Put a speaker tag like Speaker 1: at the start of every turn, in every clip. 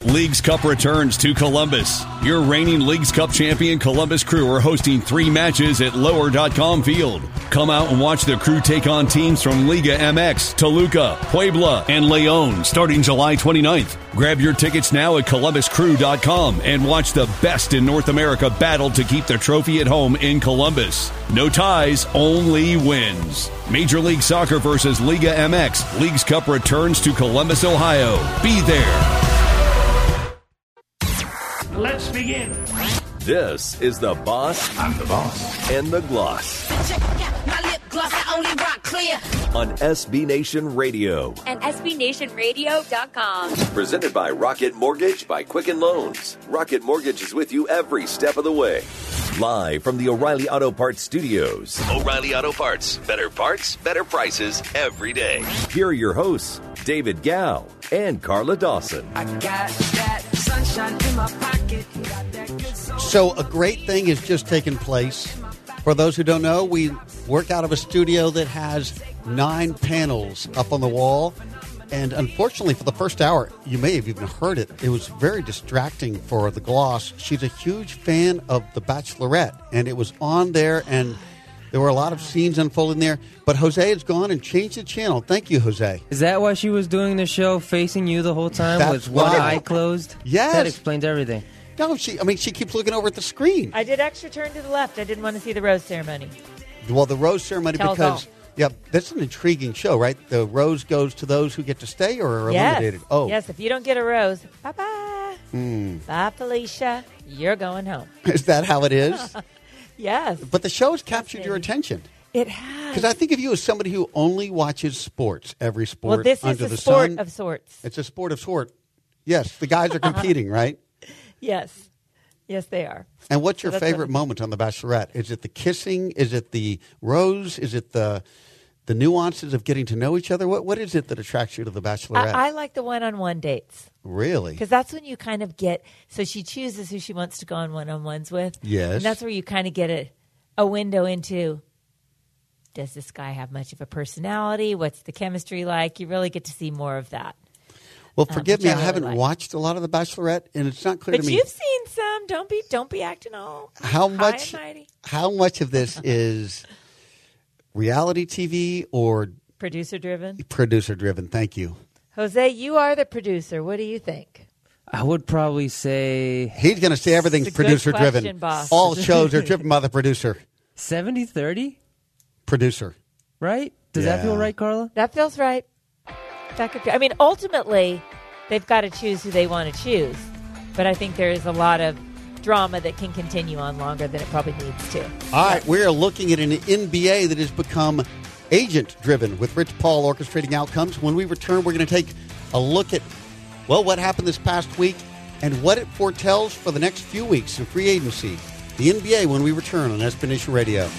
Speaker 1: Leagues Cup returns to Columbus. Your reigning Leagues Cup champion Columbus Crew are hosting 3 matches at Lower.com Field. Come out and watch the Crew take on teams from Liga MX, Toluca, Puebla, and Leon starting July 29th. Grab your tickets now at ColumbusCrew.com and watch the best in North America battle to keep the trophy at home in Columbus. No ties, only wins. Major League Soccer versus Liga MX. Leagues Cup returns to Columbus, Ohio. Be there.
Speaker 2: Let's begin.
Speaker 3: This is The Boss.
Speaker 2: I'm the boss.
Speaker 3: And the Gloss.
Speaker 4: Check out my lip gloss, I only rock clear.
Speaker 3: On SB Nation Radio.
Speaker 5: And SBNationRadio.com.
Speaker 3: Presented by Rocket Mortgage by Quicken Loans. Rocket Mortgage is with you every step of the way. Live from the O'Reilly Auto Parts Studios. O'Reilly Auto Parts. Better parts, better prices every day. Here are your hosts, David Gow and Carla Dawson.
Speaker 6: I got that sunshine in my pocket. Got that good soul.
Speaker 7: So a great thing has just taken place. For those who don't know, we work out of a studio that has 9 panels up on the wall. And unfortunately, for the first hour, you may have even heard it. It was very distracting for the Gloss. She's a huge fan of The Bachelorette, and it was on there, and there were a lot of scenes unfolding there. But Jose has gone and changed the channel. Thank you, Jose.
Speaker 8: Is that why she was doing the show facing you the whole time
Speaker 7: That's
Speaker 8: with one
Speaker 7: right.
Speaker 8: eye closed?
Speaker 7: Yes.
Speaker 8: That explains everything.
Speaker 7: No, she keeps looking over at the screen.
Speaker 9: I did extra turn to the left. I didn't want to see the rose ceremony.
Speaker 7: Well, the rose ceremony,
Speaker 9: Tells
Speaker 7: because...
Speaker 9: all.
Speaker 7: Yeah, that's an intriguing show, right? The rose goes to those who get to stay or are eliminated. Oh,
Speaker 9: Yes, if you don't get a rose, bye-bye. Bye, Felicia. You're going home.
Speaker 7: Is that how it is?
Speaker 9: Yes.
Speaker 7: But the show has captured your attention.
Speaker 9: It has.
Speaker 7: Because I think of you as somebody who only watches sports, every sport
Speaker 9: Well, this
Speaker 7: under
Speaker 9: is a
Speaker 7: the
Speaker 9: sport
Speaker 7: sun.
Speaker 9: of sorts.
Speaker 7: It's a sport of sort. Yes, the guys are competing, right?
Speaker 9: Yes. Yes, they are.
Speaker 7: And what's your
Speaker 9: that's
Speaker 7: favorite moment on The Bachelorette? Is it the kissing? Is it the rose? Is it the nuances of getting to know each other? What is it that attracts you to The Bachelorette?
Speaker 9: I like the one-on-one dates.
Speaker 7: Really?
Speaker 9: Because that's when you kind of get, so she chooses who she wants to go on one-on-ones with.
Speaker 7: Yes.
Speaker 9: And that's where you kind of get a window into, does this guy have much of a personality? What's the chemistry like? You really get to see more of that.
Speaker 7: Well, forgive me,
Speaker 9: which I
Speaker 7: I
Speaker 9: really
Speaker 7: haven't
Speaker 9: like.
Speaker 7: watched a lot of The Bachelorette, and it's not clear
Speaker 9: But
Speaker 7: to me.
Speaker 9: you've seen some. Don't be acting all
Speaker 7: How
Speaker 9: high
Speaker 7: much?
Speaker 9: and mighty.
Speaker 7: How much of this is reality TV or
Speaker 9: Producer driven.
Speaker 7: producer driven? Thank you.
Speaker 9: Jose, you are the producer. What do you think?
Speaker 8: I would probably say
Speaker 7: He's going to say everything's
Speaker 9: It's a good
Speaker 7: producer driven.
Speaker 9: question, boss.
Speaker 7: All shows are driven by the producer.
Speaker 8: 70-30,
Speaker 7: Producer.
Speaker 8: right? Does that feel
Speaker 7: Yeah.
Speaker 8: right, Carla?
Speaker 9: That feels right. That could be. I mean, ultimately, they've got to choose who they want to choose. But I think there is a lot of drama that can continue on longer than it probably needs to.
Speaker 7: All right, we're looking at an NBA that has become agent-driven with Rich Paul orchestrating outcomes. When we return, we're going to take a look at, well, what happened this past week and what it foretells for the next few weeks in free agency. The NBA when we return on SB Nation Radio.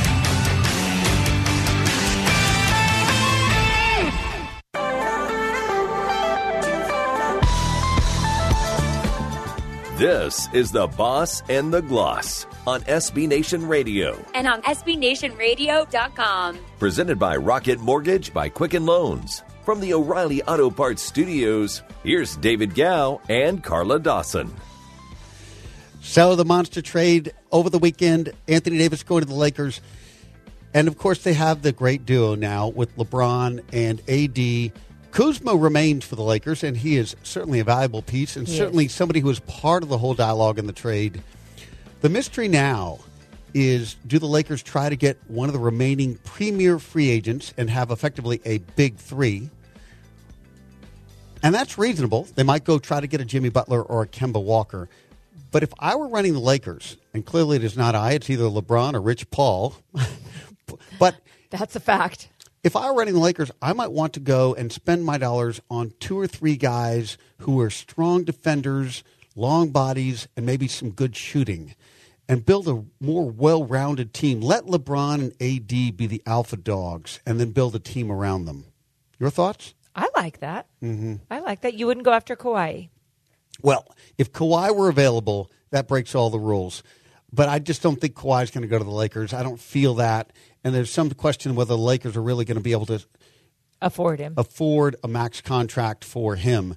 Speaker 3: This is The Boss and the Gloss on SB Nation Radio.
Speaker 5: And on SBNationRadio.com.
Speaker 3: Presented by Rocket Mortgage by Quicken Loans. From the O'Reilly Auto Parts Studios, here's David Gow and Carla Dawson.
Speaker 7: So the monster trade over the weekend, Anthony Davis going to the Lakers. And, of course, they have the great duo now with LeBron and AD. Kuzma remains for the Lakers, and he is certainly a valuable piece and certainly somebody who was part of the whole dialogue in the trade. The mystery now is, do the Lakers try to get one of the remaining premier free agents and have effectively a big three? And that's reasonable. They might go try to get a Jimmy Butler or a Kemba Walker. But if I were running the Lakers, and clearly it is not I, it's either LeBron or Rich Paul. But
Speaker 9: That's a fact.
Speaker 7: if I were running the Lakers, I might want to go and spend my dollars on 2 or 3 guys who are strong defenders, long bodies, and maybe some good shooting, and build a more well-rounded team. Let LeBron and AD be the alpha dogs, and then build a team around them. Your thoughts?
Speaker 9: I like that. Mm-hmm. I like that. You wouldn't go after Kawhi.
Speaker 7: Well, if Kawhi were available, that breaks all the rules. But I just don't think Kawhi's going to go to the Lakers. I don't feel that. And there's some question whether the Lakers are really going to be able to
Speaker 9: Afford him.
Speaker 7: afford a max contract for him.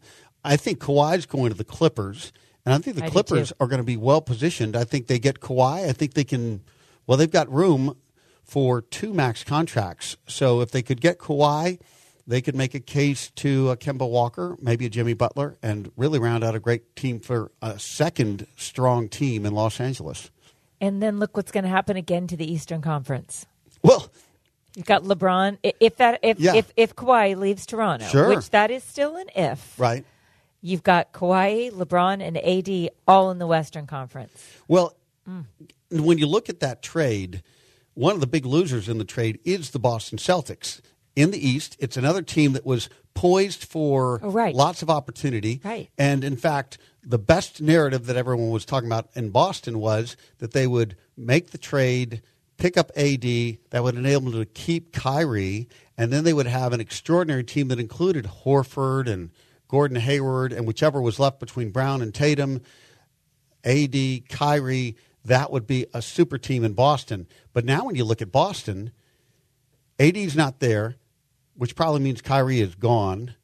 Speaker 7: I think Kawhi's going to the Clippers, and I think the
Speaker 9: I do
Speaker 7: Clippers
Speaker 9: too.
Speaker 7: are going to be well positioned. I think they get Kawhi. I think they can. Well, they've got room for 2 max contracts. So if they could get Kawhi, they could make a case to a Kemba Walker, maybe a Jimmy Butler, and really round out a great team for a second strong team in Los Angeles.
Speaker 9: And then look what's going to happen again to the Eastern Conference.
Speaker 7: Well,
Speaker 9: You've got LeBron. If Kawhi leaves Toronto,
Speaker 7: Sure.
Speaker 9: which that is still an if,
Speaker 7: right.
Speaker 9: you've got Kawhi, LeBron, and AD all in the Western Conference.
Speaker 7: Well, when you look at that trade, one of the big losers in the trade is the Boston Celtics. In the East, it's another team that was poised for lots of opportunity.
Speaker 9: Right.
Speaker 7: And, in fact, the best narrative that everyone was talking about in Boston was that they would make the trade, pick up AD, that would enable them to keep Kyrie, and then they would have an extraordinary team that included Horford and Gordon Hayward and whichever was left between Brown and Tatum, AD, Kyrie. That would be a super team in Boston. But now when you look at Boston, AD's not there, which probably means Kyrie is gone.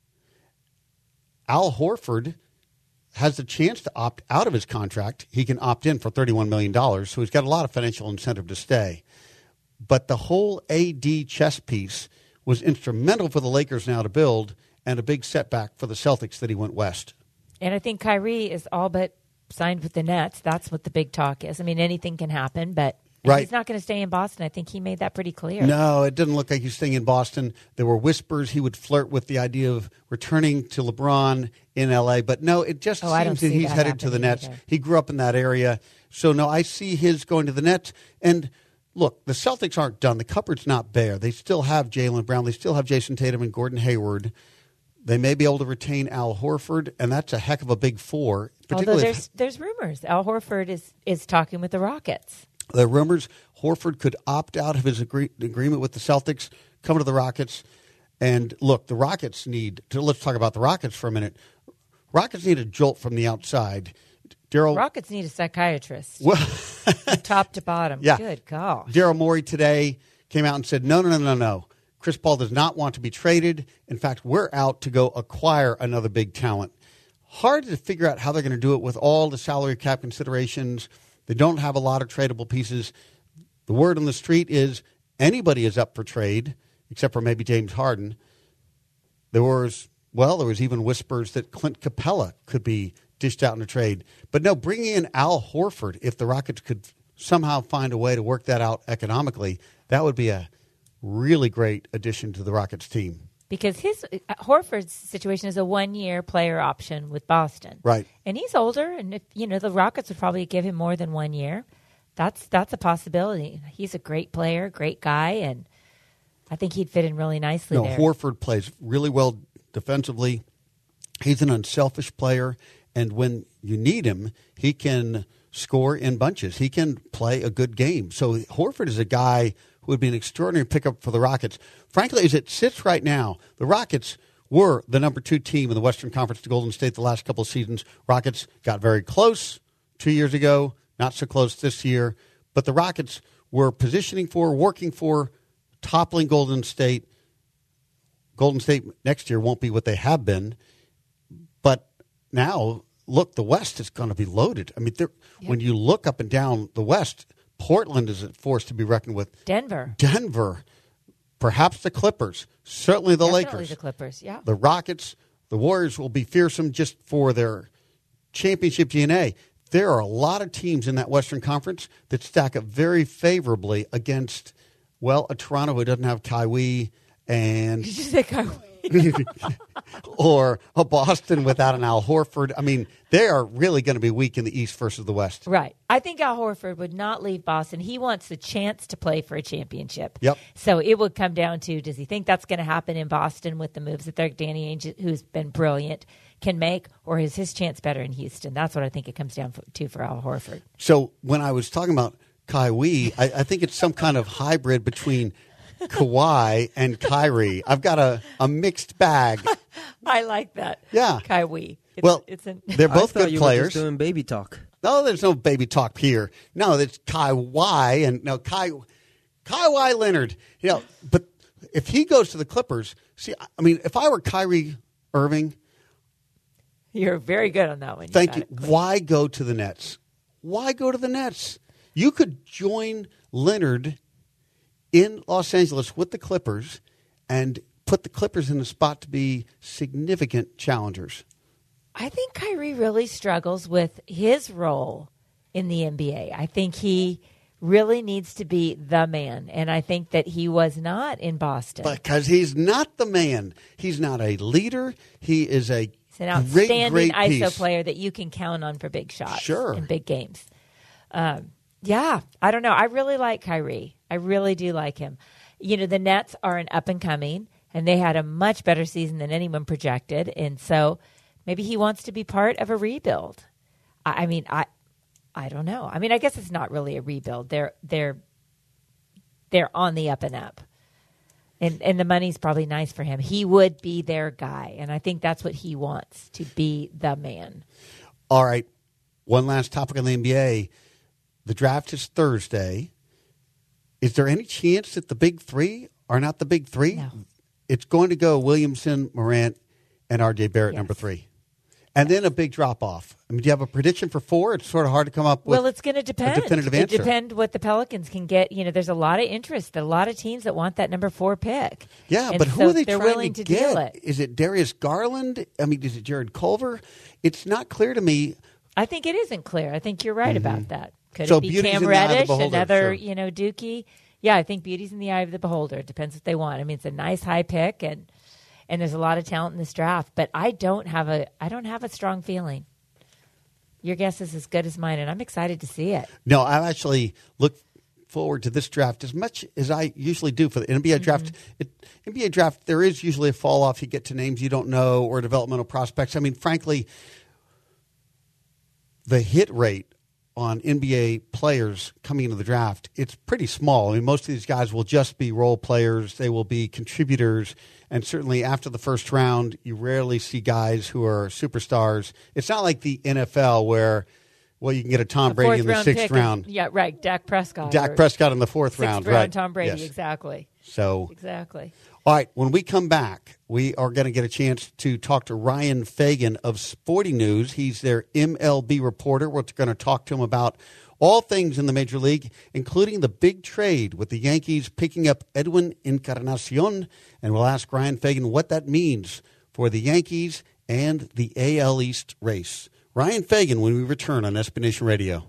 Speaker 7: Al Horford has a chance to opt out of his contract. He can opt in for $31 million, so he's got a lot of financial incentive to stay. But the whole AD chess piece was instrumental for the Lakers now to build, and a big setback for the Celtics that he went west.
Speaker 9: And I think Kyrie is all but signed with the Nets. That's what the big talk is. I mean, anything can happen, but he's not going to stay in Boston. I think he made that pretty clear.
Speaker 7: No, it didn't look like he's staying in Boston. There were whispers he would flirt with the idea of returning to LeBron in L.A., but no, it just seems that he's headed to the Nets.
Speaker 9: Either.
Speaker 7: He grew up in that area. So, no, I see his going to the Nets. And, look, the Celtics aren't done. The cupboard's not bare. They still have Jaylen Brown. They still have Jason Tatum and Gordon Hayward. They may be able to retain Al Horford, and that's a heck of a big 4.
Speaker 9: Although there's rumors. Al Horford is talking with the Rockets.
Speaker 7: The rumors Horford could opt out of his agreement with the Celtics, come to the Rockets. And look, the Rockets let's talk about the Rockets for a minute. Rockets need a jolt from the outside.
Speaker 9: Rockets need a psychiatrist.
Speaker 7: Well,
Speaker 9: from top to bottom.
Speaker 7: Yeah.
Speaker 9: Good gosh.
Speaker 7: Daryl Morey today came out and said, no. Chris Paul does not want to be traded. In fact, we're out to go acquire another big talent. Hard to figure out how they're going to do it with all the salary cap considerations. They don't have a lot of tradable pieces. The word on the street is anybody is up for trade, except for maybe James Harden. There was even whispers that Clint Capella could be dished out in a trade. But no, bringing in Al Horford, if the Rockets could somehow find a way to work that out economically, that would be a really great addition to the Rockets team.
Speaker 9: Because Horford's situation is a 1-year player option with Boston.
Speaker 7: Right.
Speaker 9: And he's older, and if the Rockets would probably give him more than 1 year. That's a possibility. He's a great player, great guy, and I think he'd fit in really nicely there.
Speaker 7: Horford plays really well defensively. He's an unselfish player, and when you need him, he can score in bunches. He can play a good game. So Horford is a guy who would be an extraordinary pickup for the Rockets. Frankly, as it sits right now, the Rockets were the number 2 team in the Western Conference to Golden State the last couple of seasons. Rockets got very close 2 years ago, not so close this year. But the Rockets were working for, toppling Golden State. Golden State next year won't be what they have been. But now, look, the West is going to be loaded. I mean, when you look up and down the West, Portland is a force to be reckoned with.
Speaker 9: Denver.
Speaker 7: Perhaps the Clippers. Certainly the
Speaker 9: Definitely
Speaker 7: Lakers.
Speaker 9: the Clippers, yeah.
Speaker 7: The Rockets, the Warriors will be fearsome just for their championship DNA. There are a lot of teams in that Western Conference that stack up very favorably against, a Toronto who doesn't have Kyrie and
Speaker 9: Did you say Kyrie?
Speaker 7: or a Boston without an Al Horford. I mean, they are really going to be weak in the East versus the West.
Speaker 9: Right. I think Al Horford would not leave Boston. He wants the chance to play for a championship.
Speaker 7: Yep.
Speaker 9: So it would come down to, does he think that's going to happen in Boston with the moves that Danny Ainge, who's been brilliant, can make, or is his chance better in Houston? That's what I think it comes down to for Al Horford.
Speaker 7: So when I was talking about Kyrie, I think it's some kind of hybrid between Kawhi and Kyrie. I've got a mixed bag.
Speaker 9: I like that.
Speaker 7: Yeah.
Speaker 9: Kyrie.
Speaker 7: They're both good
Speaker 8: you
Speaker 7: players.
Speaker 8: Were just doing baby talk.
Speaker 7: No, there's no baby talk here. No, it's Kawhi and Kawhi Leonard. But if he goes to the Clippers, if I were Kyrie Irving,
Speaker 9: You're very good on that one.
Speaker 7: Thank
Speaker 9: got
Speaker 7: you.
Speaker 9: it quick.
Speaker 7: Why go to the Nets? Why go to the Nets? You could join Leonard in Los Angeles with the Clippers and put the Clippers in a spot to be significant challengers.
Speaker 9: I think Kyrie really struggles with his role in the NBA. I think he really needs to be the man, and I think that he was not in Boston.
Speaker 7: Because he's not the man. He's not a leader. He is a
Speaker 9: He's an outstanding
Speaker 7: great
Speaker 9: ISO
Speaker 7: piece.
Speaker 9: player that you can count on for big shots
Speaker 7: Sure.
Speaker 9: in big games. Yeah, I don't know. I really like Kyrie. I really do like him. You know, the Nets are an up-and-coming, and they had a much better season than anyone projected, and so maybe he wants to be part of a rebuild. I mean, I don't know. I mean, I guess it's not really a rebuild. They're on the up and up. And the money's probably nice for him. He would be their guy, and I think that's what he wants, to be the man.
Speaker 7: All right. One last topic on the NBA. The draft is Thursday. Is there any chance that the big three are not the big three?
Speaker 9: No.
Speaker 7: It's going to go Williamson, Morant, and R.J. Barrett,
Speaker 9: Yes.
Speaker 7: number 3. And then a big drop-off. I mean, do you have a prediction for 4? It's sort of hard to come up with.
Speaker 9: Well, it's going to depend.
Speaker 7: a definitive
Speaker 9: It
Speaker 7: answer.
Speaker 9: depends what the Pelicans can get. You know, there's a lot of interest, a lot of teams that want that number 4 pick.
Speaker 7: Yeah,
Speaker 9: And
Speaker 7: but who
Speaker 9: so
Speaker 7: are they
Speaker 9: they're
Speaker 7: trying
Speaker 9: willing
Speaker 7: to
Speaker 9: deal
Speaker 7: get?
Speaker 9: it.
Speaker 7: Is it Darius Garland? I mean, is it Jared Culver? It's not clear to me.
Speaker 9: I think it isn't clear. I think you're right about that. Could
Speaker 7: So
Speaker 9: it be
Speaker 7: beauty's
Speaker 9: Cam
Speaker 7: in the eye of the
Speaker 9: Reddish,
Speaker 7: beholder,
Speaker 9: another,
Speaker 7: sure.
Speaker 9: Dookie? Yeah, I think beauty's in the eye of the beholder. It depends what they want. I mean, it's a nice high pick, and there's a lot of talent in this draft, but I don't have a strong feeling. Your guess is as good as mine, and I'm excited to see it.
Speaker 7: No, I actually look forward to this draft as much as I usually do for the NBA draft. NBA draft, there is usually a fall off. You get to names you don't know or developmental prospects. I mean, frankly, the hit rate on NBA players coming into the draft, it's pretty small. I mean, most of these guys will just be role players. They will be contributors. And certainly after the first round, you rarely see guys who are superstars. It's not like the NFL where, well, you can get a Tom Brady in the 6th round.
Speaker 9: Yeah, right. Dak Prescott.
Speaker 7: Dak Prescott in the 4th round,
Speaker 9: Sixth round,
Speaker 7: right?
Speaker 9: Tom Brady,
Speaker 7: Yes.
Speaker 9: exactly.
Speaker 7: So,
Speaker 9: Exactly.
Speaker 7: all right, when we come back, we are going to get a chance to talk to Ryan Fagan of Sporting News. He's their MLB reporter. We're going to talk to him about all things in the Major League, including the big trade with the Yankees picking up Edwin Encarnacion. And we'll ask Ryan Fagan what that means for the Yankees and the AL East race. Ryan Fagan when we return on SB Nation Radio.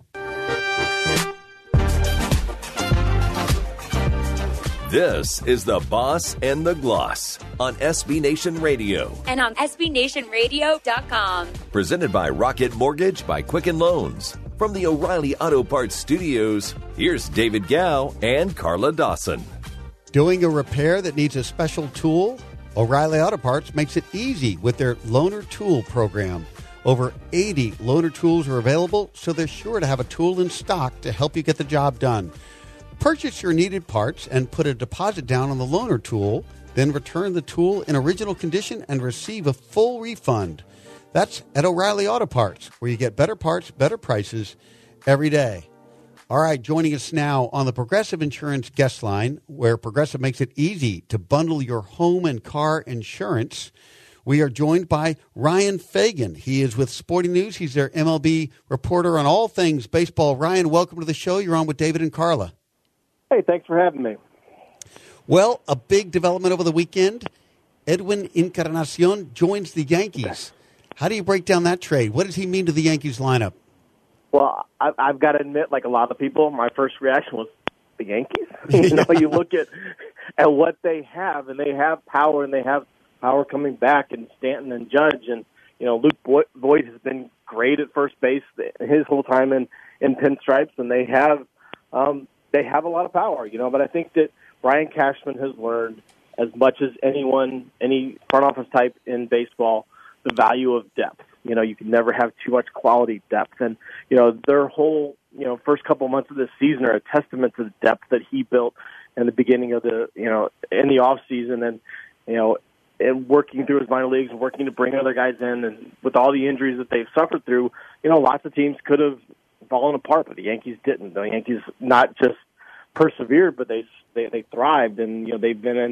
Speaker 3: This is The Boss and the Gloss on SB Nation Radio.
Speaker 5: And on SBNationRadio.com.
Speaker 3: Presented by Rocket Mortgage by Quicken Loans. From the O'Reilly Auto Parts Studios, here's David Gow and Carla Dawson.
Speaker 7: Doing a repair that needs a special tool? O'Reilly Auto Parts makes it easy with their Loaner Tool program. Over 80 loaner tools are available, so they're sure to have a tool in stock to help you get the job done. Purchase your needed parts and put a deposit down on the loaner tool, then return the tool in original condition and receive a full refund. That's at O'Reilly Auto Parts, where you get better parts, better prices every day. All right, joining us now on the Progressive Insurance guest line, where Progressive makes it easy to bundle your home and car insurance, we are joined by Ryan Fagan. He is with Sporting News. He's their MLB reporter on all things baseball. Ryan, welcome to the show. You're on with David and Carla.
Speaker 10: Hey, thanks for having me.
Speaker 7: Well, a big development over the weekend. Edwin Encarnacion joins the Yankees. How do you break down that trade? What does he mean to the Yankees lineup?
Speaker 10: Well, I've got to admit, like a lot of people, my first reaction was the Yankees. You look at what they have, and they have power, and they have power coming back, and Stanton and Judge, and Luke Voigt has been great at first base his whole time in pinstripes, and they have a lot of power, But I think that Brian Cashman has learned, as much as anyone, any front office type in baseball, the value of depth. You can never have too much quality depth. And, their whole, first couple of months of this season are a testament to the depth that he built in the beginning of the, in the off season and, and working through his minor leagues and working to bring other guys in. And with all the injuries that they've suffered through, lots of teams could have fallen apart, but the Yankees didn't. The Yankees not just persevered, but they thrived. And, they've been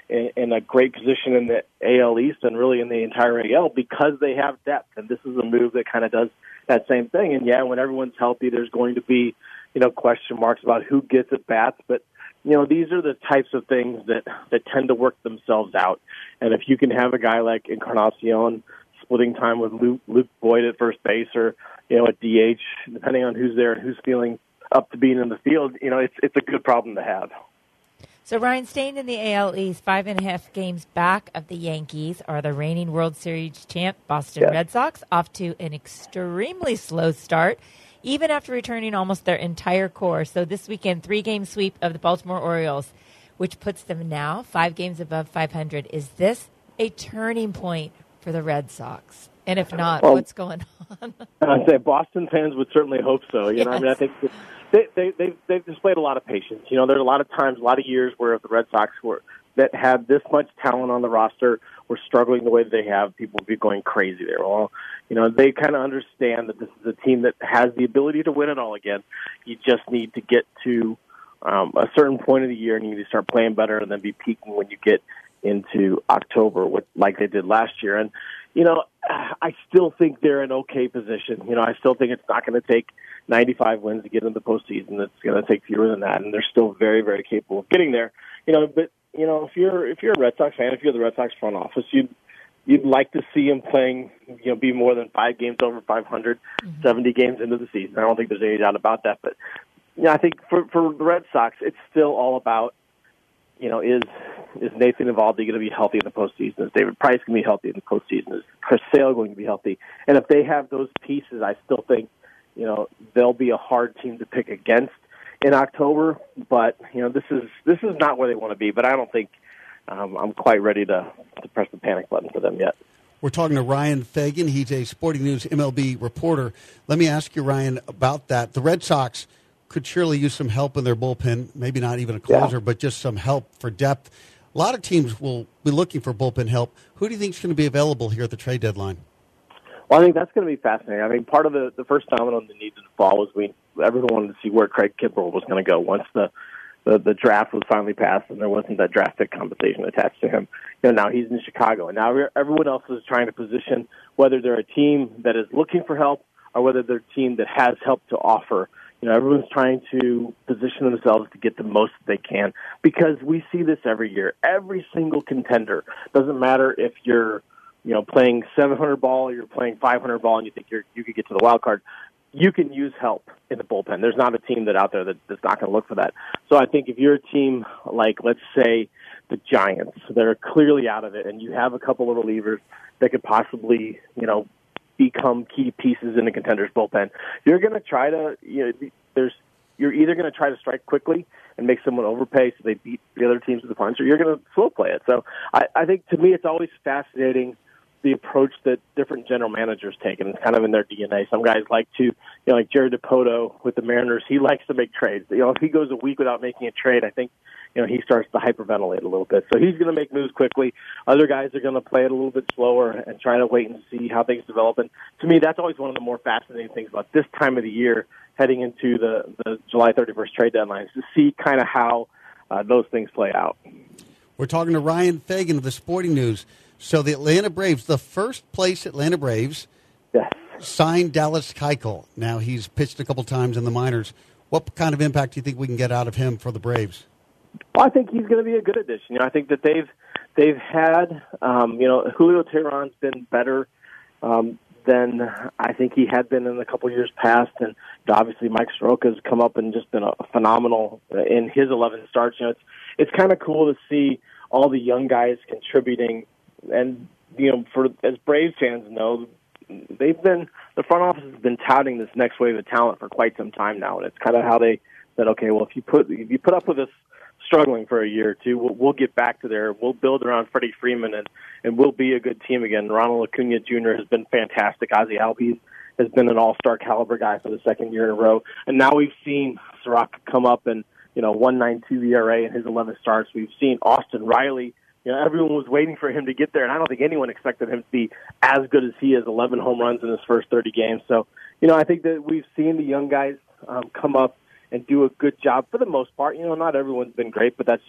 Speaker 10: in a great position in the AL East and really in the entire AL because they have depth. And this is a move that kind of does that same thing. And, yeah, when everyone's healthy, there's going to be, question marks about who gets at bats. But, these are the types of things that tend to work themselves out. And if you can have a guy like Encarnacion splitting time with Luke Boyd at first base or, at DH, depending on who's there and who's feeling up to being in the field, it's a good problem to have.
Speaker 9: So, Ryan, staying in the AL East, 5.5 games back of the Yankees are the reigning World Series champ Boston Red Sox, off to an extremely slow start, even after returning almost their entire core. So this weekend, 3-game sweep of the Baltimore Orioles, which puts them now 5 games above 500. Is this a turning point for the Red Sox? And if not, what's going on?
Speaker 10: I'd say Boston fans would certainly hope so. I think they've displayed a lot of patience. There's a lot of times, a lot of years where if the Red Sox that had this much talent on the roster were struggling the way that they have, people would be going crazy there. Well, they kind of understand that this is a team that has the ability to win it all again. You just need to get to a certain point of the year and you need to start playing better and then be peaking when you get into October, like they did last year. And, I still think they're in okay position. I still think it's not going to take 95 wins to get into the postseason. It's going to take fewer than that, and they're still very, very capable of getting there. But if you're a Red Sox fan, if you're the Red Sox front office, you'd like to see them playing, be more than 5 games over 500, 70 games into the season. I don't think there's any doubt about that. But I think for the Red Sox, it's still all about, is Nathan Eovaldi going to be healthy in the postseason? Is David Price going to be healthy in the postseason? Is Chris Sale going to be healthy? And if they have those pieces, I still think, they'll be a hard team to pick against in October. But, this is not where they want to be. But I don't think I'm quite ready to press the panic button for them yet.
Speaker 7: We're talking to Ryan Fagan. He's a Sporting News MLB reporter. Let me ask you, Ryan, about that. The Red Sox could surely use some help in their bullpen, maybe not even a closer, but just some help for depth. A lot of teams will be looking for bullpen help. Who do you think is going to be available here at the trade deadline?
Speaker 10: Well, I think that's going to be fascinating. I mean, part of the first domino that needed to fall was everyone wanted to see where Craig Kimbrell was going to go once the draft was finally passed and there wasn't that draft pick compensation attached to him. Now he's in Chicago, and now everyone else is trying to position whether they're a team that is looking for help or whether they're a team that has help to offer. Everyone's trying to position themselves to get the most they can because we see this every year. Every single contender, doesn't matter if you're, playing 700 ball or you're playing 500 ball and you think you could get to the wild card, you can use help in the bullpen. There's not a team out there that's not going to look for that. So I think if you're a team like, let's say, the Giants that are clearly out of it and you have a couple of relievers that could possibly, become key pieces in the contender's bullpen, you're going to try to, you're either going to try to strike quickly and make someone overpay so they beat the other teams to the punch, or you're going to slow play it. So I think to me it's always fascinating the approach that different general managers take, and it's kind of in their DNA. Some guys like to, like Jerry Dipoto with the Mariners, he likes to make trades. If he goes a week without making a trade, I think, he starts to hyperventilate a little bit. So he's going to make moves quickly. Other guys are going to play it a little bit slower and try to wait and see how things develop. And to me, that's always one of the more fascinating things about this time of the year, heading into the July 31st trade deadline, is to see kind of how those things play out.
Speaker 7: We're talking to Ryan Fagan of the Sporting News. So the Atlanta Braves, the first place Atlanta Braves, signed Dallas Keuchel. Now he's pitched a couple times in the minors. What kind of impact do you think we can get out of him for the Braves?
Speaker 10: Well, I think he's going to be a good addition. I think that they've had, Julio Teheran's been better than I think he had been in a couple years past, and obviously Mike Soroka's come up and just been a phenomenal in his 11 starts. It's kind of cool to see all the young guys contributing, and as Braves fans know, the front office has been touting this next wave of talent for quite some time now, and it's kind of how they said, okay, well, if you put up with us struggling for a year or two, we'll get back to there. We'll build around Freddie Freeman, and we'll be a good team again. Ronald Acuna Jr. has been fantastic. Ozzie Albies has been an all-star caliber guy for the second year in a row. And now we've seen Soroka come up and, 1.92 ERA in his 11 starts. We've seen Austin Riley. Everyone was waiting for him to get there, and I don't think anyone expected him to be as good as he is, 11 home runs in his first 30 games. So, I think that we've seen the young guys come up and do a good job for the most part. Not everyone's been great, but that's just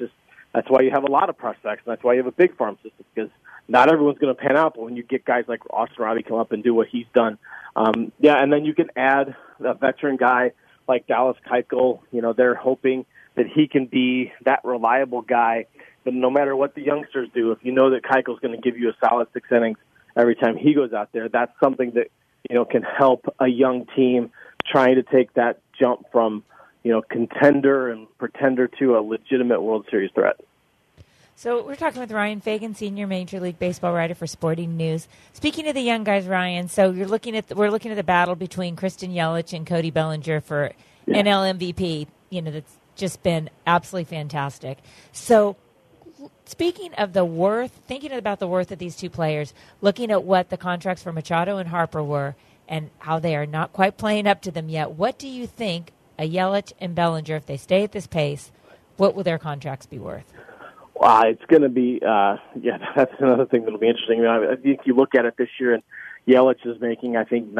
Speaker 10: That's why you have a lot of prospects, and that's why you have a big farm system, because not everyone's going to pan out, but when you get guys like Austin Riley come up and do what he's done, and then you can add a veteran guy like Dallas Keuchel. They're hoping that he can be that reliable guy, but no matter what the youngsters do, if you know that Keuchel's going to give you a solid 6 innings every time he goes out there, that's something that, can help a young team trying to take that jump from, contender and pretender to a legitimate World Series threat.
Speaker 9: So we're talking with Ryan Fagan, senior Major League Baseball writer for Sporting News. Speaking of the young guys, Ryan, so we're looking at the battle between Christian Yelich and Cody Bellinger for NL MVP. That's just been absolutely fantastic. So speaking of thinking about the worth of these two players, looking at what the contracts for Machado and Harper were and how they are not quite playing up to them yet, what do you think a Yelich and Bellinger, if they stay at this pace, what will their contracts be worth?
Speaker 10: Wow, it's going to be, that's another thing that'll be interesting. I think you look at it this year, and Yelich is making, I think,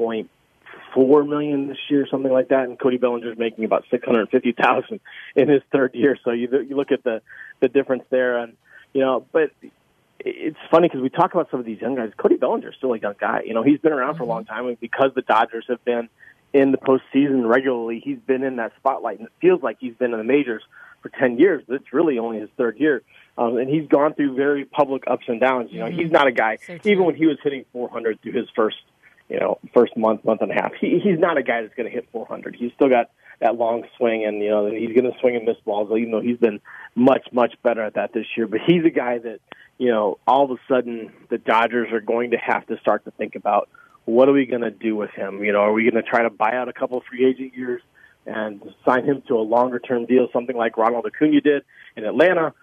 Speaker 10: $9.4 million this year, something like that, and Cody Bellinger is making about $650,000 in his third year. So you look at the difference there, and but it's funny because we talk about some of these young guys. Cody Bellinger is still a young guy. He's been around for a long time, and because the Dodgers have been in the postseason regularly, he's been in that spotlight, and it feels like he's been in the majors for 10 years, but it's really only his third year. And he's gone through very public ups and downs. He's not a guy, even when he was hitting 400 through his first month and a half, he's not a guy that's going to hit 400. He's still got that long swing, and, he's going to swing and miss balls, even though he's been much, much better at that this year. But he's a guy that, all of a sudden the Dodgers are going to have to start to think about, what are we going to do with him? Are we going to try to buy out a couple of free agent years and sign him to a longer-term deal, something like Ronald Acuna did in Atlanta,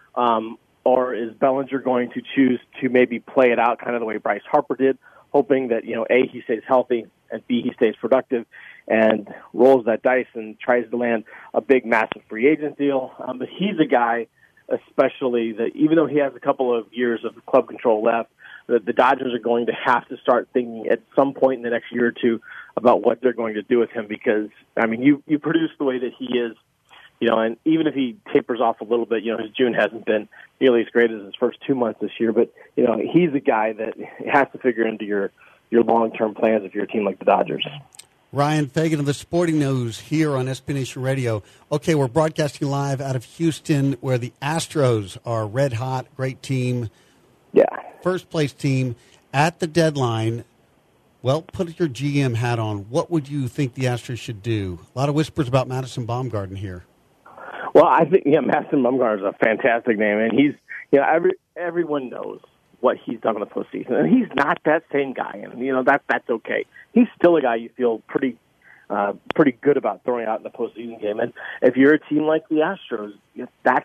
Speaker 10: or is Bellinger going to choose to maybe play it out kind of the way Bryce Harper did, hoping that, A, he stays healthy, and B, he stays productive, and rolls that dice and tries to land a big, massive free agent deal. But he's a guy, especially, that even though he has a couple of years of club control left, the Dodgers are going to have to start thinking at some point in the next year or two about what they're going to do with him, because, you produce the way that he is, and even if he tapers off a little bit, his June hasn't been nearly as great as his first 2 months this year, but, he's a guy that has to figure into your long-term plans if you're a team like the Dodgers.
Speaker 7: Ryan Fagan of the Sporting News here on SB Nation Radio. Okay, we're broadcasting live out of Houston, where the Astros are red hot, great team.
Speaker 10: Yeah.
Speaker 7: First place team at the deadline. Well, put your GM hat on. What would you think the Astros should do? A lot of whispers about Madison Bumgarner here.
Speaker 10: Well, I think Madison Bumgarner is a fantastic name, and he's everyone knows what he's done in the postseason, and he's not that same guy, and that's okay. He's still a guy you feel pretty good about throwing out in the postseason game, and if you're a team like the Astros, that's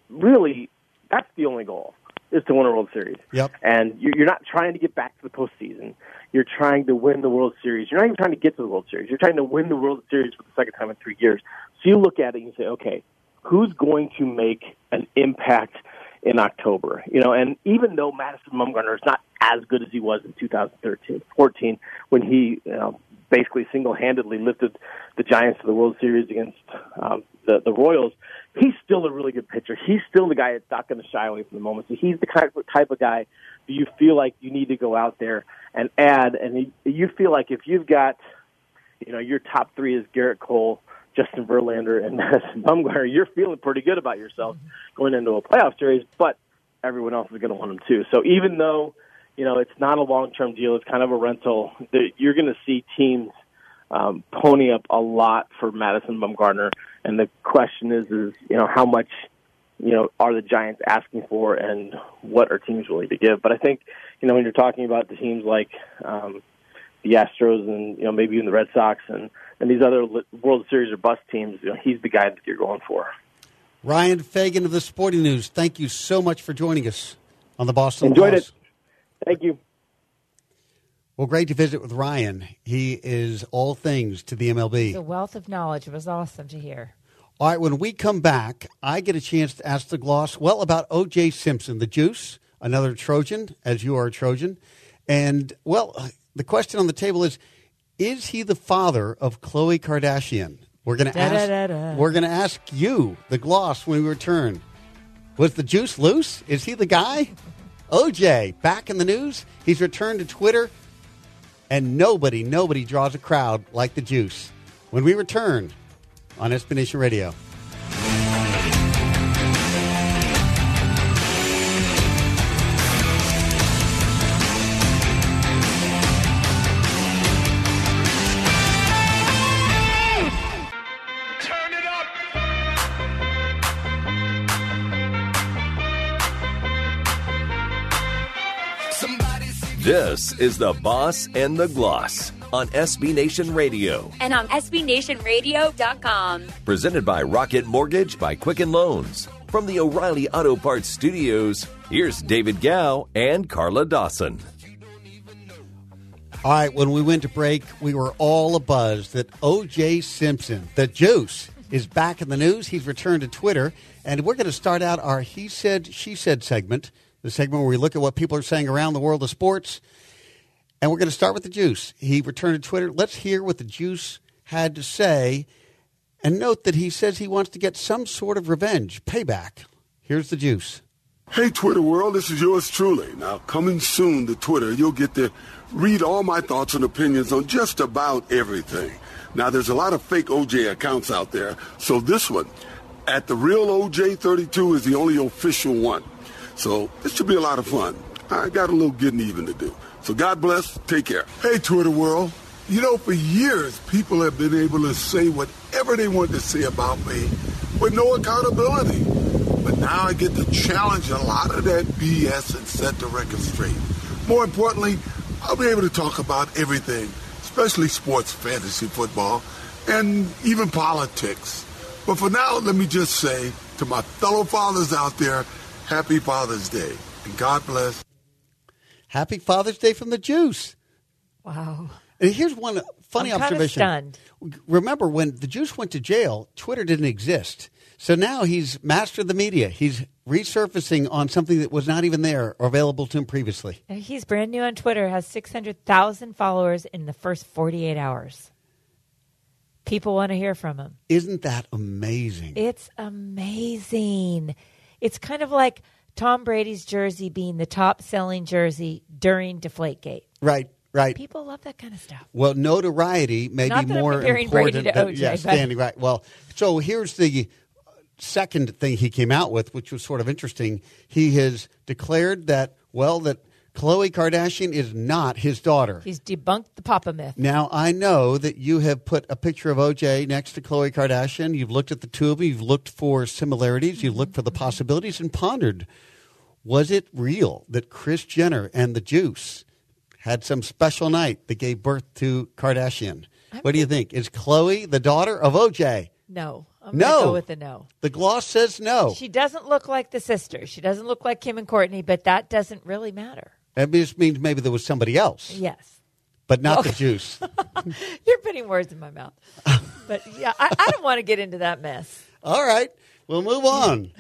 Speaker 10: the only goal, is to win a World Series.
Speaker 7: Yep.
Speaker 10: And you're not trying to get back to the postseason. You're trying to win the World Series. You're not even trying to get to the World Series. You're trying to win the World Series for the second time in 3 years. So you look at it and you say, okay, who's going to make an impact in October? And even though Madison Bumgarner is not as good as he was in 2013-14, when he basically single-handedly lifted the Giants to the World Series against the Royals, he's still a really good pitcher. He's still the guy that's not going to shy away from the moment. So he's the type of guy that you feel like you need to go out there and add. And you feel like if you've got, your top three is Garrett Cole, Justin Verlander, and Madison Bumgarner, you're feeling pretty good about yourself going into a playoff series, but everyone else is going to want him too. So even though, it's not a long-term deal, it's kind of a rental, you're going to see teams pony up a lot for Madison Bumgarner. And the question is how much, are the Giants asking for, and what are teams willing to give? But I think, when you're talking about the teams like the Astros and, maybe even the Red Sox and these other World Series or bust teams, he's the guy that you're going for.
Speaker 7: Ryan Fagan of the Sporting News, thank you so much for joining us on the Boston
Speaker 10: Enjoyed
Speaker 7: Boss.
Speaker 10: it. Thank you.
Speaker 7: Well, great to visit with Ryan. He is all things to the MLB.
Speaker 9: The wealth of knowledge was awesome to hear.
Speaker 7: All right, when we come back, I get a chance to ask the gloss, about O.J. Simpson, the Juice, another Trojan, as you are a Trojan. And, the question on the table is he the father of Khloe Kardashian? We're going to ask you, the gloss, when we return. Was the juice loose? Is he the guy? OJ, back in the news. He's returned to Twitter, and nobody draws a crowd like the juice. When we return on SB Nation Radio.
Speaker 3: This is The Boss and the Gloss on SB Nation Radio.
Speaker 5: And on SBNationRadio.com.
Speaker 3: Presented by Rocket Mortgage by Quicken Loans. From the O'Reilly Auto Parts Studios, here's David Gow and Carla Dawson.
Speaker 7: All right, when we went to break, we were all abuzz that O.J. Simpson, the juice, is back in the news. He's returned to Twitter, and we're going to start out our He Said, She Said segment, the segment where we look at what people are saying around the world of sports. And we're going to start with the juice. He returned to Twitter. Let's hear what the juice had to say. And note that he says he wants to get some sort of revenge, payback. Here's the juice.
Speaker 11: Hey, Twitter world, this is yours truly. Now, coming soon to Twitter, you'll get to read all my thoughts and opinions on just about everything. Now, there's a lot of fake OJ accounts out there, so this one, at the real OJ32, is the only official one. So this should be a lot of fun. I got a little getting even to do. So God bless. Take care.
Speaker 12: Hey, Twitter world. You know, for years, people have been able to say whatever they want to say about me with no accountability. But now I get to challenge a lot of that BS and set the record straight. More importantly, I'll be able to talk about everything, especially sports, fantasy football, and even politics. But for now, let me just say to my fellow fathers out there, Happy Father's Day, and God bless.
Speaker 7: Happy Father's Day from the juice.
Speaker 9: Wow.
Speaker 7: And here's one funny observation.
Speaker 9: I'm stunned.
Speaker 7: Remember, when the juice went to jail, Twitter didn't exist. So now he's mastered the media. He's resurfacing on something that was not even there or available to him previously.
Speaker 9: And he's brand new on Twitter, has 600,000 followers in the first 48 hours. People want to hear from him.
Speaker 7: Isn't that amazing?
Speaker 9: It's amazing. It's kind of like Tom Brady's jersey being the top-selling jersey during Deflategate.
Speaker 7: Right.
Speaker 9: People love that kind of stuff.
Speaker 7: Well, notoriety may
Speaker 9: Not
Speaker 7: be
Speaker 9: that
Speaker 7: more
Speaker 9: I'm comparing
Speaker 7: important
Speaker 9: Brady to
Speaker 7: than
Speaker 9: OJ,
Speaker 7: standing right. Well, so here's the second thing he came out with, which was sort of interesting. He has declared that Khloe Kardashian is not his daughter.
Speaker 9: He's debunked the Papa myth.
Speaker 7: Now, I know that you have put a picture of OJ next to Khloe Kardashian. You've looked at the two of them. You've looked for similarities. You've looked for the possibilities and pondered. Was it real that Kris Jenner and the Juice had some special night that gave birth to Kardashian? What do you think? Is Khloe the daughter of OJ?
Speaker 9: No. I'm going to go with the no.
Speaker 7: The gloss says no.
Speaker 9: She doesn't look like the sister. She doesn't look like Kim and Courtney, but that doesn't really matter.
Speaker 7: That just means maybe there was somebody else.
Speaker 9: Yes.
Speaker 7: But not the Juice.
Speaker 9: You're putting words in my mouth. But yeah, I don't want to get into that mess.
Speaker 7: All right. We'll move on.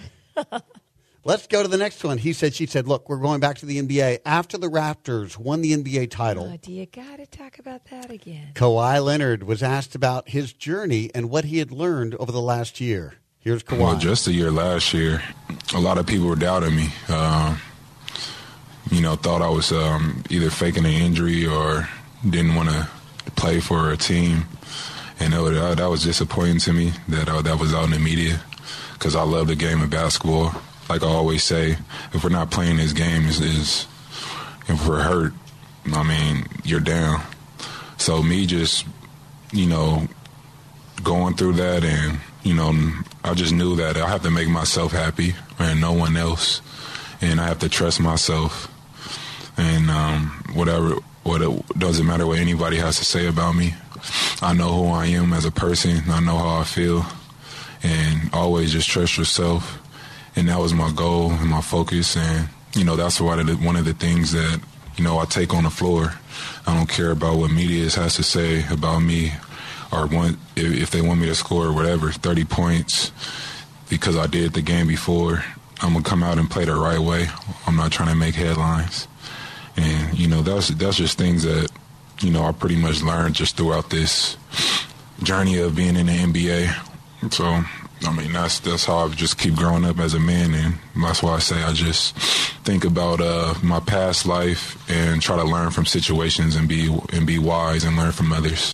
Speaker 7: Let's go to the next one. He said, she said, look, we're going back to the NBA. After the Raptors won the NBA title.
Speaker 9: Oh, do you got to talk about that again?
Speaker 7: Kawhi Leonard was asked about his journey and what he had learned over the last year. Here's Kawhi.
Speaker 13: Well, just the year last year, a lot of people were doubting me. Thought I was either faking an injury or didn't want to play for a team. And that was disappointing to me that was out in the media because I love the game of basketball. Like I always say, if we're not playing this game, if we're hurt, you're down. So me just, going through that and, I just knew that I have to make myself happy and no one else. And I have to trust myself. And it doesn't matter what anybody has to say about me. I know who I am as a person. I know how I feel. And always just trust yourself. And that was my goal and my focus. And, that's one of the things that, I take on the floor. I don't care about what media has to say about me or if they want me to score or whatever, 30 points because I did the game before. I'm going to come out and play the right way. I'm not trying to make headlines. And, that's just things that, I pretty much learned just throughout this journey of being in the NBA. So, I mean, that's how I just keep growing up as a man, and that's why I say I just think about my past life and try to learn from situations and be wise and learn from others.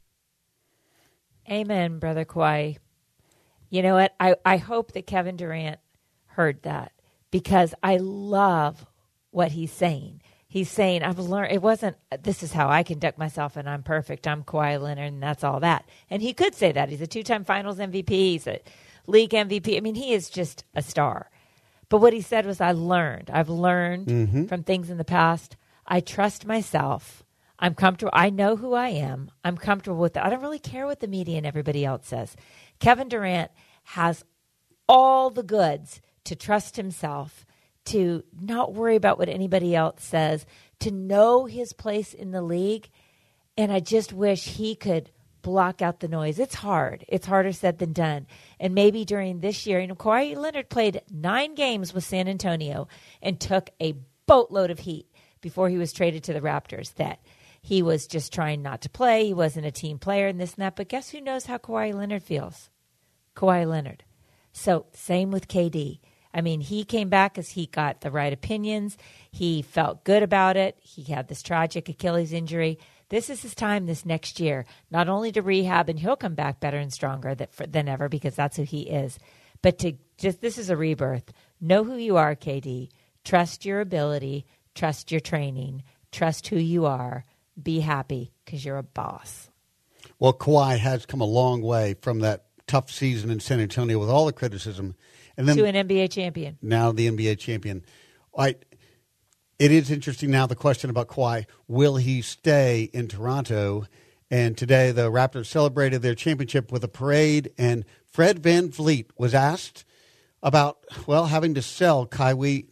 Speaker 9: Amen, Brother Kawhi. You know what? I hope that Kevin Durant heard that, because I love what he's saying. He's saying, I've learned, it wasn't, this is how I conduct myself and I'm perfect. I'm Kawhi Leonard and that's all that. And he could say that. He's a 2-time finals MVP. He's a league MVP. I mean, he is just a star. But what he said was, I've learned from things in the past. I trust myself. I'm comfortable. I know who I am. I'm comfortable with that. I don't really care what the media and everybody else says. Kevin Durant has all the goods to trust himself, to not worry about what anybody else says, to know his place in the league. And I just wish he could block out the noise. It's hard. It's harder said than done. And maybe during this year, Kawhi Leonard played 9 games with San Antonio and took a boatload of heat before he was traded to the Raptors, that he was just trying not to play. He wasn't a team player and this and that. But guess who knows how Kawhi Leonard feels? Kawhi Leonard. So same with KD. I mean, he came back because he got the right opinions. He felt good about it. He had this tragic Achilles injury. This is his time this next year, not only to rehab, and he'll come back better and stronger than ever, because that's who he is, but to just, this is a rebirth. Know who you are, KD. Trust your ability. Trust your training. Trust who you are. Be happy, because you're a boss.
Speaker 7: Well, Kawhi has come a long way from that tough season in San Antonio with all the criticism. And then
Speaker 9: to an NBA champion.
Speaker 7: Now the NBA champion. It is interesting now, the question about Kawhi. Will he stay in Toronto? And today the Raptors celebrated their championship with a parade, and Fred VanVleet was asked about, having to sell Kawhi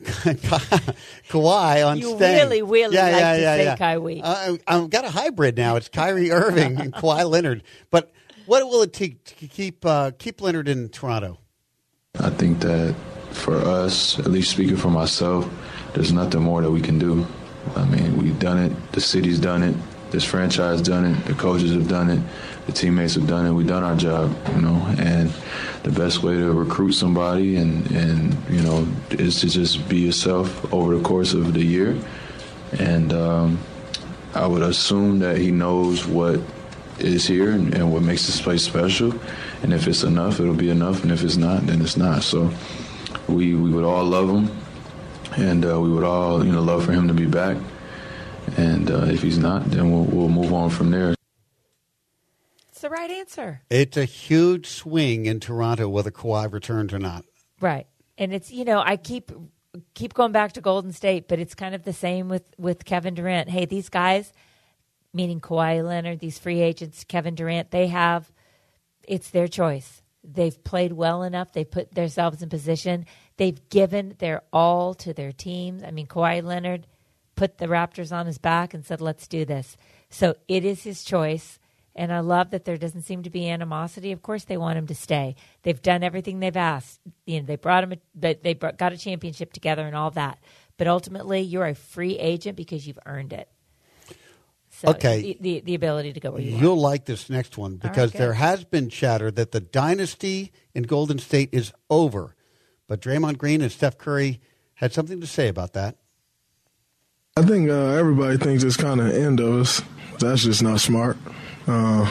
Speaker 7: on
Speaker 9: you
Speaker 7: staying.
Speaker 9: You really like to say Kyrie.
Speaker 7: I've got a hybrid now. It's Kyrie Irving and Kawhi Leonard. But what will it take to keep Leonard in Toronto?
Speaker 14: I think that for us, at least speaking for myself, there's nothing more that we can do. I mean, we've done it. The city's done it. This franchise done it. The coaches have done it. The teammates have done it. We've done our job, and the best way to recruit somebody and is to just be yourself over the course of the year. And I would assume that he knows what is here and what makes this place special. And if it's enough, it'll be enough. And if it's not, then it's not. So we would all love him, and we would all love for him to be back. And if he's not, then we'll move on from there.
Speaker 9: It's the right answer.
Speaker 7: It's a huge swing in Toronto whether Kawhi returns or not.
Speaker 9: Right. And it's, I keep going back to Golden State, but it's kind of the same with Kevin Durant. Hey, these guys, meaning Kawhi Leonard, these free agents, Kevin Durant, it's their choice. They've played well enough. They put themselves in position. They've given their all to their teams. I mean, Kawhi Leonard put the Raptors on his back and said, let's do this. So it is his choice. And I love that there doesn't seem to be animosity. Of course, they want him to stay. They've done everything they've asked. They brought him. They got a championship together and all that. But ultimately, you're a free agent because you've earned it. So
Speaker 7: okay,
Speaker 9: the ability to go where you want.
Speaker 7: You'll like this next one because there has been chatter that the dynasty in Golden State is over. But Draymond Green and Steph Curry had something to say about that.
Speaker 15: I think everybody thinks it's kind of end of us. That's just not smart. We're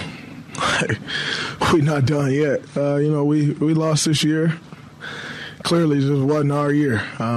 Speaker 15: not done yet. We lost this year. Clearly, just wasn't our year.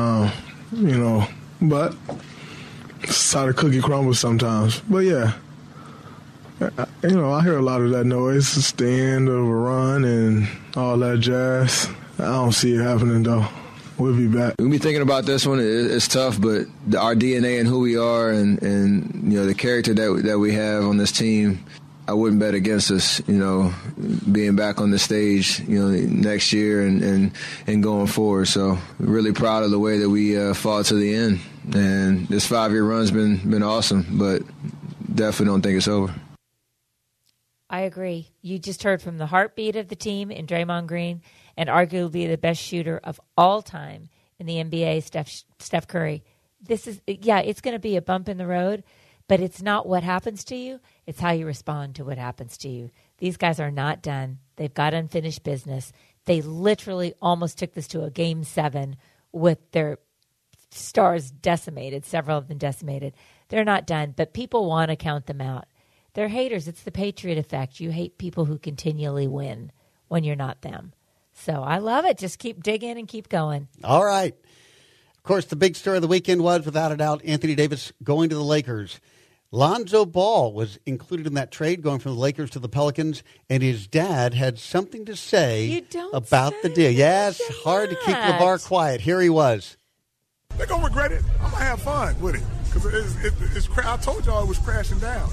Speaker 15: But it's how the cookie crumbles sometimes. But yeah, I hear a lot of that noise. It's the end of a run and all that jazz. I don't see it happening though. We'll be back.
Speaker 16: We'll be thinking about this one. It's tough, but our DNA and who we are and the character that we have on this team, I wouldn't bet against us, being back on the stage, next year and going forward. So really proud of the way that we fought to the end. And this 5-year run's been awesome, but definitely don't think it's over.
Speaker 9: I agree. You just heard from the heartbeat of the team in Draymond Green and arguably the best shooter of all time in the NBA, Steph Curry. It's going to be a bump in the road, but it's not what happens to you. It's how you respond to what happens to you. These guys are not done. They've got unfinished business. They literally almost took this to a Game 7 with their stars decimated, several of them decimated. They're not done, but people want to count them out. They're haters. It's the Patriot effect. You hate people who continually win when you're not them. So I love it. Just keep digging and keep going.
Speaker 7: All right. Of course, the big story of the weekend was, without a doubt, Anthony Davis going to the Lakers. Lonzo Ball was included in that trade, going from the Lakers to the Pelicans, and his dad had something to say about the deal. Yes, hard to keep LeVar quiet. Here he was.
Speaker 12: They're going to regret it. I'm going to have fun with it because I told y'all it was crashing down.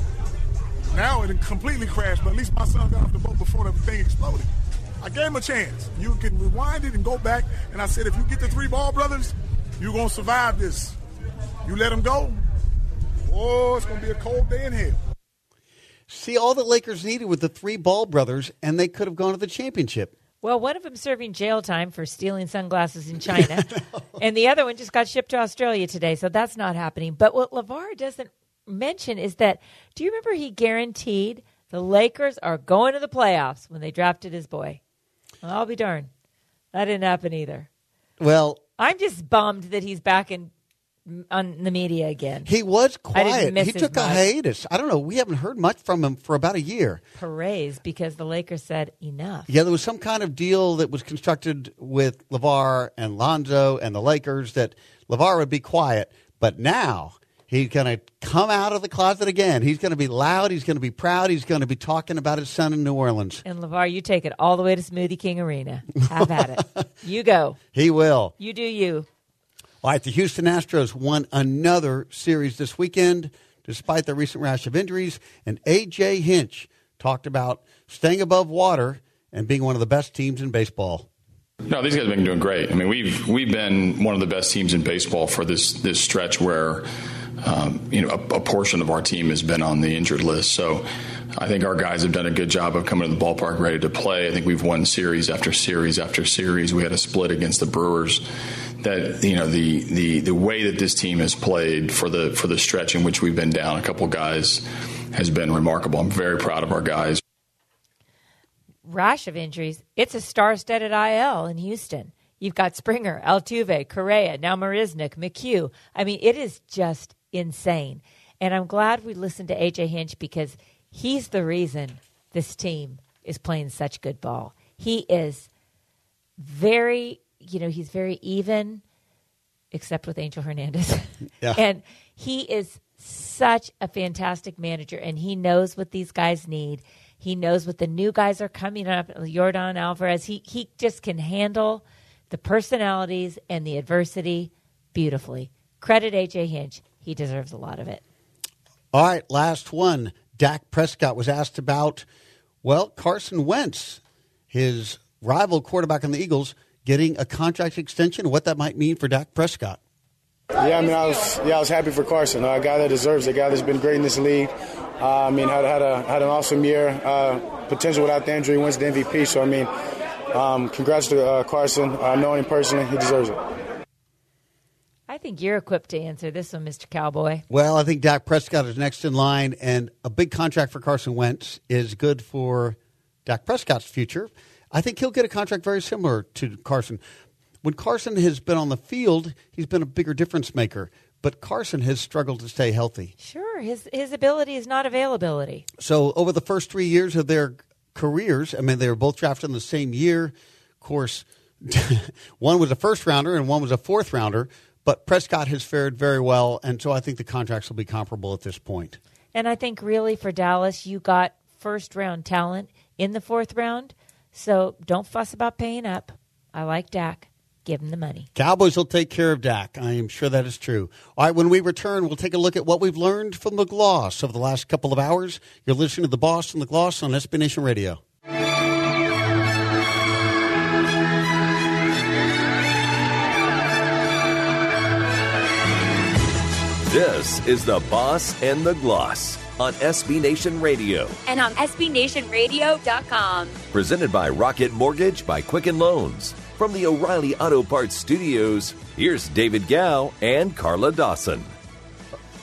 Speaker 12: Now it completely crashed, but at least my son got off the boat before the thing exploded. I gave him a chance. You can rewind it and go back, and I said, if you get the 3 Ball brothers, you're going to survive this. You let them go, oh, it's going to be a cold day in hell.
Speaker 7: See, all the Lakers needed with the 3 Ball brothers, and they could have gone to the championship.
Speaker 9: Well, one of them serving jail time for stealing sunglasses in China, and the other one just got shipped to Australia today, so that's not happening. But what LeVar doesn't mention is that, do you remember he guaranteed the Lakers are going to the playoffs when they drafted his boy? Well, I'll be darned. That didn't happen either.
Speaker 7: Well,
Speaker 9: I'm just bummed that he's back on the media again.
Speaker 7: He was quiet. He took a
Speaker 9: much.
Speaker 7: hiatus. I don't know. We haven't heard much from him for about a year.
Speaker 9: Perez, because the Lakers said enough.
Speaker 7: Yeah, there was some kind of deal that was constructed with LeVar and Lonzo and the Lakers that LeVar would be quiet. But now he's going to come out of the closet again. He's going to be loud. He's going to be proud. He's going to be talking about his son in New Orleans.
Speaker 9: And LeVar, you take it all the way to Smoothie King Arena. Have at it. You go.
Speaker 7: He will.
Speaker 9: You do you.
Speaker 7: All right, the Houston Astros won another series this weekend, despite the recent rash of injuries. And A.J. Hinch talked about staying above water and being one of the best teams in baseball.
Speaker 17: No, these guys have been doing great. I mean, we've been one of the best teams in baseball for this stretch where, a portion of our team has been on the injured list. So I think our guys have done a good job of coming to the ballpark ready to play. I think we've won series after series after series. We had a split against the Brewers. That the way that this team has played for the stretch in which we've been down a couple guys has been remarkable. I'm very proud of our guys.
Speaker 9: Rash of injuries. It's a star-studded IL in Houston. You've got Springer, Altuve, Correa, now Marisnik, McHugh. I mean, it is just insane. And I'm glad we listened to A.J. Hinch because he's the reason this team is playing such good ball. He is very, he's very even, except with Angel Hernandez.
Speaker 7: Yeah.
Speaker 9: And he is such a fantastic manager, and he knows what these guys need. He knows what the new guys are coming up, Yordan Alvarez. He just can handle the personalities and the adversity beautifully. Credit A.J. Hinch. He deserves a lot of it.
Speaker 7: All right, last one. Dak Prescott was asked about, Carson Wentz, his rival quarterback on the Eagles, getting a contract extension, what that might mean for Dak Prescott.
Speaker 18: Yeah, I was happy for Carson, a guy that deserves it, a guy that's been great in this league. Had an awesome year, potential without the injury, wins the MVP. So, congrats to Carson. Knowing him personally, he deserves it.
Speaker 9: I think you're equipped to answer this one, Mr. Cowboy.
Speaker 7: Well, I think Dak Prescott is next in line, and a big contract for Carson Wentz is good for Dak Prescott's future. I think he'll get a contract very similar to Carson. When Carson has been on the field, he's been a bigger difference maker. But Carson has struggled to stay healthy.
Speaker 9: Sure, his ability is not availability.
Speaker 7: So over the first 3 years of their careers, they were both drafted in the same year. Of course, one was a first-rounder and one was a fourth-rounder. But Prescott has fared very well, and so I think the contracts will be comparable at this point.
Speaker 9: And I think really for Dallas, you got first-round talent in the fourth round, so don't fuss about paying up. I like Dak. Give him the money.
Speaker 7: Cowboys will take care of Dak. I am sure that is true. All right, when we return, we'll take a look at what we've learned from the Gloss over the last couple of hours. You're listening to The Boss and the Gloss on SB Nation Radio.
Speaker 3: This is The Boss and the Gloss on SB Nation Radio.
Speaker 5: And on SBNationRadio.com.
Speaker 3: Presented by Rocket Mortgage by Quicken Loans. From the O'Reilly Auto Parts Studios, here's David Gow and Carla Dawson.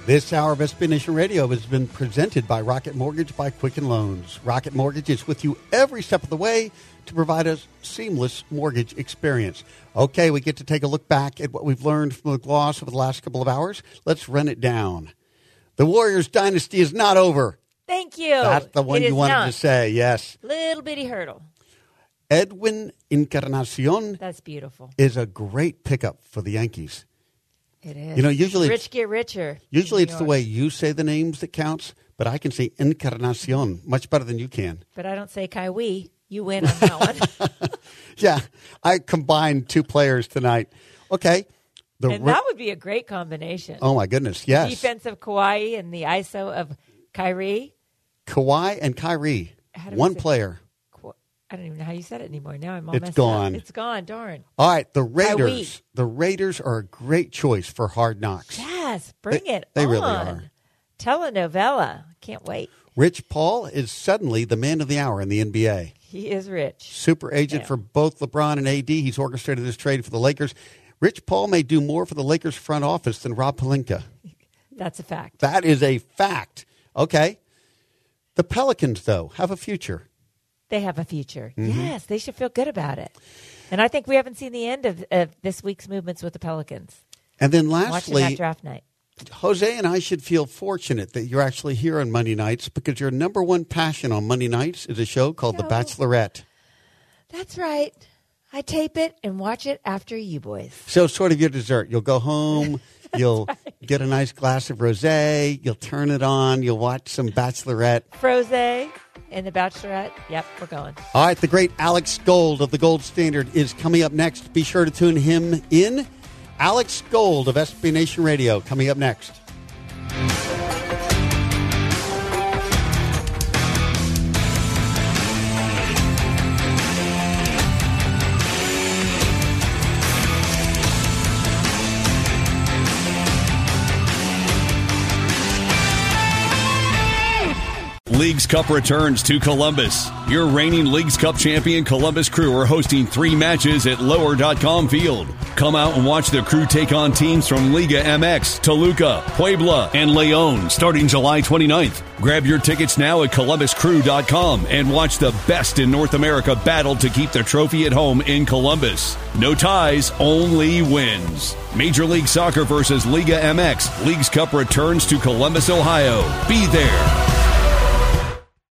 Speaker 7: This hour of SB Nation Radio has been presented by Rocket Mortgage by Quicken Loans. Rocket Mortgage is with you every step of the way to provide a seamless mortgage experience. Okay, we get to take a look back at what we've learned from the gloss over the last couple of hours. Let's run it down. The Warriors dynasty is not over.
Speaker 9: Thank you.
Speaker 7: That's the one you wanted to say, yes.
Speaker 9: Little bitty hurdle.
Speaker 7: Edwin Encarnacion.
Speaker 9: That's beautiful.
Speaker 7: Is a great pickup for the Yankees.
Speaker 9: It is.
Speaker 7: You know, usually
Speaker 9: rich get richer.
Speaker 7: Usually it's the way you say the names that counts, but I can say Encarnacion much better than you can.
Speaker 9: But I don't say Kaiwi. You win on that one.
Speaker 7: Yeah, I combined two players tonight. Okay.
Speaker 9: And that would be a great combination.
Speaker 7: Oh, my goodness, yes.
Speaker 9: Defensive Kawhi and the ISO of Kyrie.
Speaker 7: Kawhi and Kyrie, one player.
Speaker 9: I don't even know how you said it anymore. Now I'm all
Speaker 7: it's
Speaker 9: messed
Speaker 7: gone.
Speaker 9: up. It's gone, darn.
Speaker 7: All right, the Raiders.
Speaker 9: Kyrie.
Speaker 7: The Raiders are a great choice for Hard Knocks.
Speaker 9: Yes, bring it
Speaker 7: They
Speaker 9: on.
Speaker 7: really are.
Speaker 9: Telenovela. Can't wait.
Speaker 7: Rich Paul is suddenly the man of the hour in the NBA.
Speaker 9: He is rich.
Speaker 7: Super agent for both LeBron and AD. He's orchestrated this trade for the Lakers. Rich Paul may do more for the Lakers front office than Rob Pelinka.
Speaker 9: That's a fact.
Speaker 7: That is a fact. Okay. The Pelicans, though, have a future.
Speaker 9: They have a future.
Speaker 7: Mm-hmm.
Speaker 9: Yes, they should feel good about it. And I think we haven't seen the end of this week's movements with the Pelicans.
Speaker 7: And then
Speaker 9: Watching
Speaker 7: lastly,
Speaker 9: that draft night.
Speaker 7: Jose and I should feel fortunate that you're actually here on Monday nights because your number one passion on Monday nights is a show called The Bachelorette.
Speaker 9: That's right. I tape it and watch it after you boys.
Speaker 7: So it's sort of your dessert. You'll go home, you'll get a nice glass of rosé, you'll turn it on, you'll watch some Bachelorette.
Speaker 9: Froze and The Bachelorette. Yep, we're going.
Speaker 7: All right, the great Alex Gold of The Gold Standard is coming up next. Be sure to tune him in. Alex Gold of SB Nation Radio coming up next.
Speaker 1: Leagues Cup returns to Columbus. Your reigning Leagues Cup champion Columbus Crew are hosting 3 matches at Lower.com Field. Come out and watch the Crew take on teams from Liga MX, Toluca, Puebla, and León starting July 29th. Grab your tickets now at ColumbusCrew.com and watch the best in North America battle to keep the trophy at home in Columbus. No ties, only wins. Major League Soccer versus Liga MX. Leagues Cup returns to Columbus, Ohio. Be there.